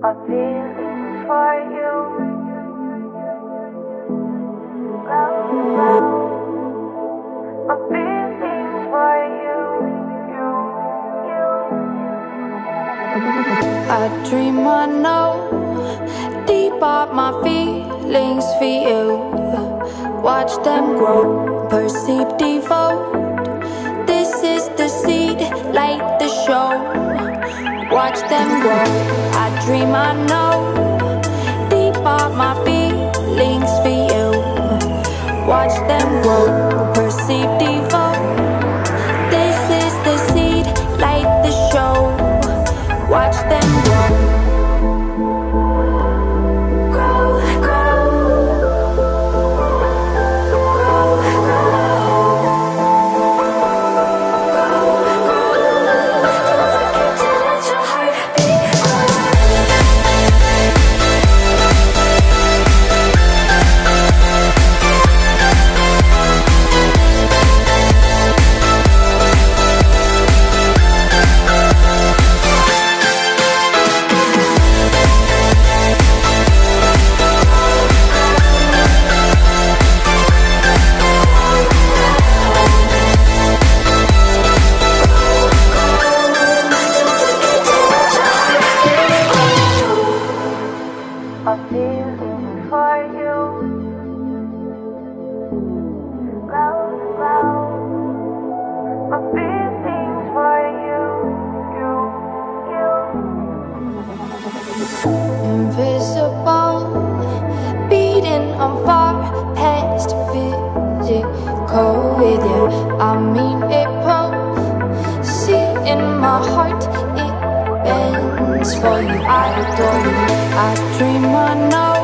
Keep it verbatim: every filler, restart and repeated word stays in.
My feelings for you grow, grow. My feelings for you, you, you. I dream I know deep up my feelings for you. Watch them grow, perceive, devote. This is the seed, light the show. Watch them grow. I dream I know deep up my feelings for you. Watch them grow, perceive, devote. This is the seed, light the show. Watch them grow. Grow, grow. Grow, grow. My feelings for you grow, grow. My feelings for you, you, you. Invisible, beating on far past physical with you. I mean it both. See in my heart it bends for you. I adore you. I dream I know